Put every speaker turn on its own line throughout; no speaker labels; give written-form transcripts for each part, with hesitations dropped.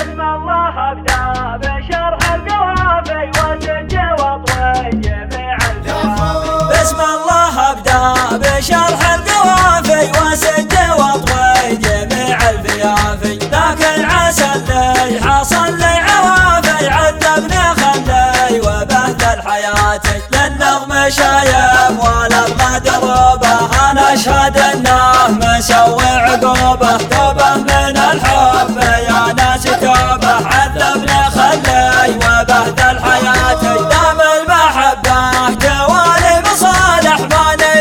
بسم الله ابدا بشرح القوافي وسج واطوي جميع الفيافي.
بسم الله ابدا بشرح القوافي وسج واطوي جميع الفيافي. ذاك العسل اللي حصل لي عوافي عذبني خلي وبهدل حياتي. للنظم شايب ولما دروبه انا اشهد انه مسوي عقوبه. توبه من الحب يا ناس توبه عذبني خلي وبهدل حياتي. دام المحبه توالي مصالح ماني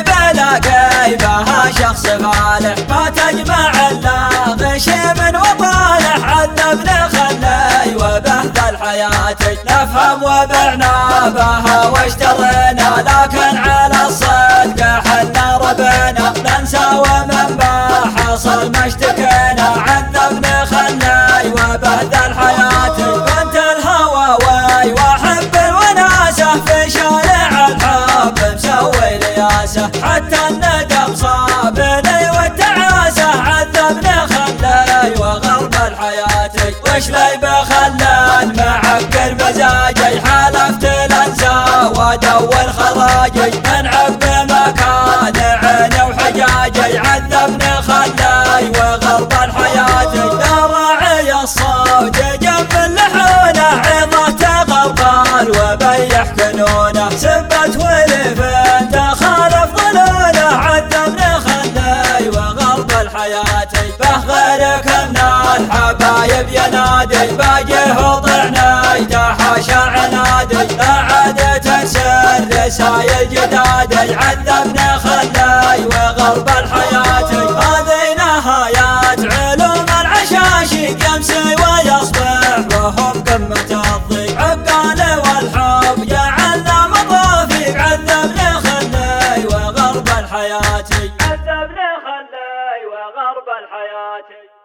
بلاقي بها شخص فالح. ما تجمع الا غشيم وطالح عذبني خلي وبهدل حياتي. نفهم وبعنا بها واشترينا لكن على الصدق حنا ربنا. ننسى ومن ما حصل ما اشتكينا عذبني خلي وبهدل حياتي. بنت الهوى وي واحب الوناسه في شارع الحب مسوي لياسه. حتى الندم صابني والتعاسه عذبني خلي وغرب الحياتي. وش لي بخلان معكر مزاجي حلفت لانسى وادور خراجي. من عب مكان عيني وحجاجي عذبني خلي وغرب الحياتي. يا راعي الصوت جنب اللحونه عظته غربال وبيح كنونه. سبت ولفين تخالف ظنونه عذبني خلي وغرب الحياتي. به غيرك من الحبايب ينادي باجيه وضعني تحاشى عنادي. لا عاد تنسر رسايل جدادي عذبني خلي وغرب الحياتي. هذه نهايات علوم العشاشي يمسي ويصبح وهم قمة الضيق. عقال والحب جعلنا مضافيق عذبني خلي وغرب الحياتي.
عذبني خلي وغرب الحياتي.